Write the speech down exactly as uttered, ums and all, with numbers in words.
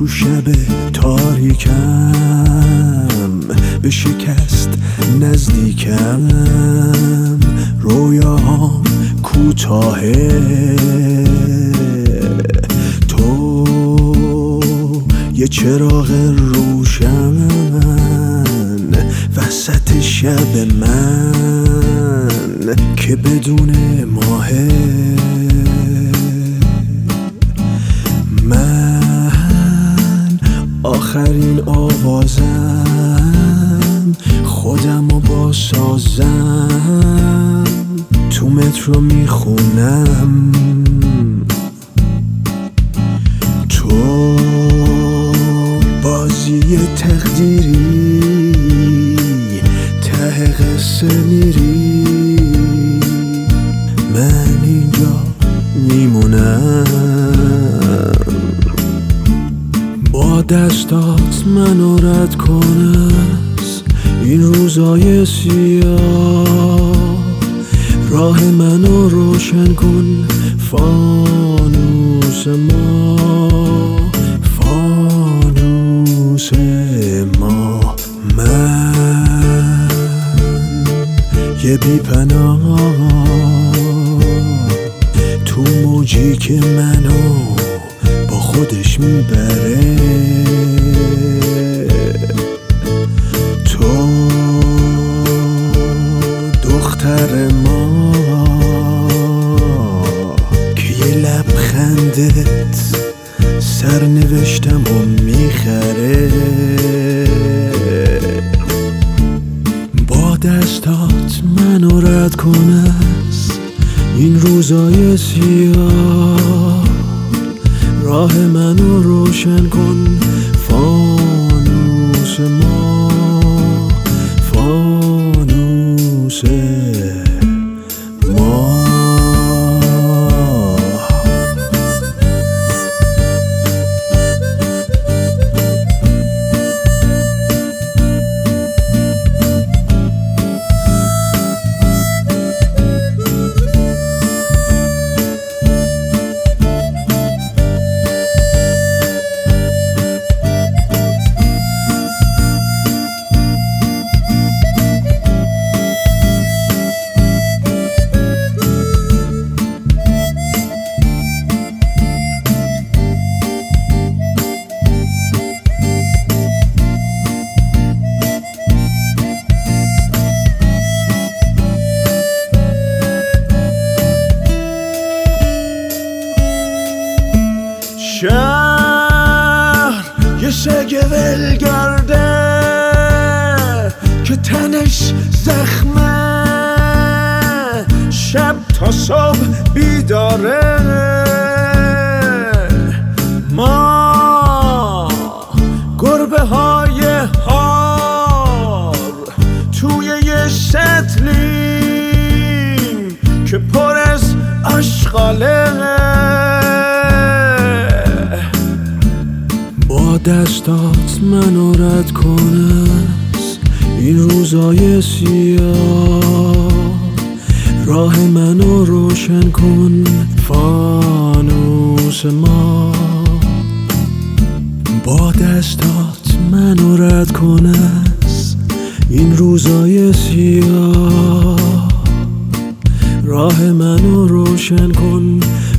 تو شب تاریکم به شکست نزدیکم، رویاهام کوتاهه، تو یه چراغ روشن وسط شب من که بدون ماهه. من آخرین آوازم، خودمو باسازم، تو مترو میخونم، تو بازی تقدیری ته قصه میری، من اینجا میمونم. با دستات منو رد کن از این روزای سیاه، راه منو روشن کن فانوس ما، فانوس ما. من یه بی پناه تو موجی که منو با خودش میبره، تو دختر ما که یه لبخندت سرنوشتم و میخره. با دستات منو رد کن از این روزای سیاه، راه منو روشن کن فانوس ما، فانوس ما. شهر یه سگ ولگرده که تنش زخمه، شب تا صبح بیداره. ما گربه های هار توی یه سطلیم که پر از آشغاله. با دستات منو رد کن از این روزای سیاه، راه منو روشن کن فانوس ما. با دستات منو رد کن از این روزای سیاه، راه منو روشن کن